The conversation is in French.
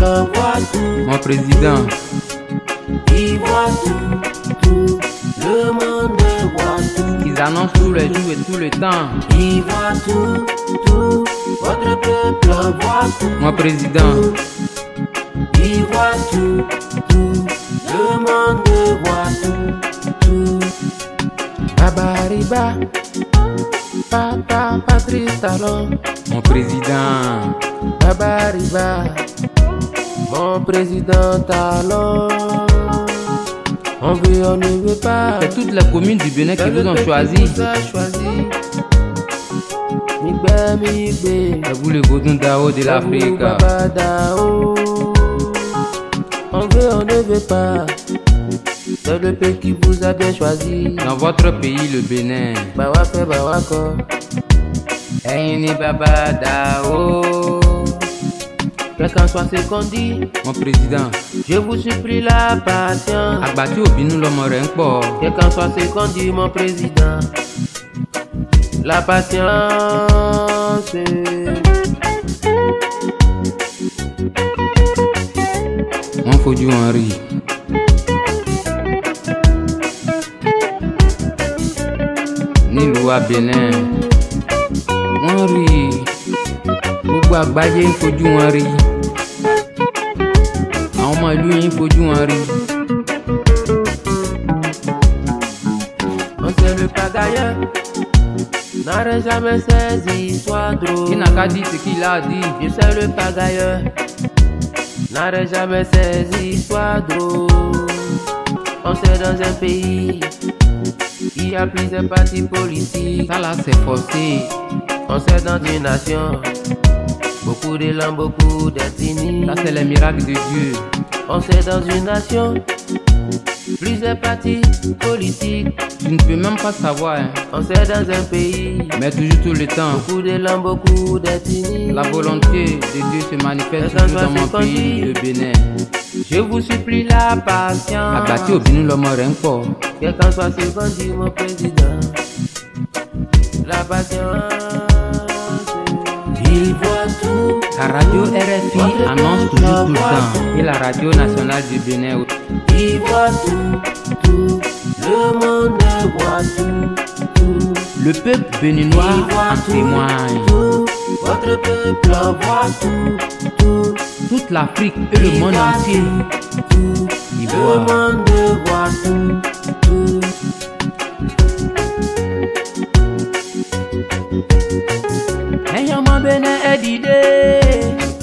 monde voit tout. Mon président. Il voit tout. Le monde voit tout. Ils annoncent tous les jours et tout le temps. Il voit tout. Votre peuple voit tout. Mon président. Il voit tout. Le monde voit tout. Babariba. Papa Patrice Talon. Mon président. Babariba. Mon président Talon. On veut, on ne veut pas. C'est toutes les communes du Bénin qui vous ont choisi. Migbe. C'est vous le Godun Dao de l'Afrique. On veut, on ne veut pas. C'est le pays qui vous a bien choisi. Dans votre pays, le Bénin. Bawako, Bawako. Aïni Baba Dao. Quel qu'en soit ce qu'on dit, Mon président. je vous supplie la patience. Agbati Obinu l'homme Renpo. Quel qu'en soit ce qu'on dit, mon président, la patience. Mon Fodou Henri. Niloua Bénin. Henri. Gbogbo àgbáyé ń fojú wọn rí. Àwọn ọmọ ìlú yìí ń fojú wọn rí. On sait le pagailleur n'aurait jamais ces histoires drôles. Qui n'a qu'à dire ce qu'il a dit. Je sais le pagailleur n'aurait jamais ces histoires drôles. On sait dans un pays il y a plusieurs partis politiques. Ça là c'est forcé. On sait dans une nation beaucoup d'élan, beaucoup d'ethnie. Ça c'est les miracles de Dieu. On sait dans une nation plusieurs partis politiques. Tu ne peux même pas savoir. Hein. On sait dans un pays Mais toujours tout le temps. beaucoup d'élan, beaucoup d'ethnie. La volonté de Dieu se manifeste toujours dans mon pays, le Bénin. Je vous supplie la patience. Agbati Obinu l'homme Renpo. Quel qu'en soit ce qu'on dit, mon président, la patience. Il voit tout. La radio RFI annonce toujours tout le temps. Et la radio nationale du Bénin. Il voit tout. Le monde voit tout. Le peuple béninois en témoigne. Votre peuple voit tout. Toute l'Afrique et le monde entier. Il Le voit. monde voit tout. Ayama Bénin est d'idée.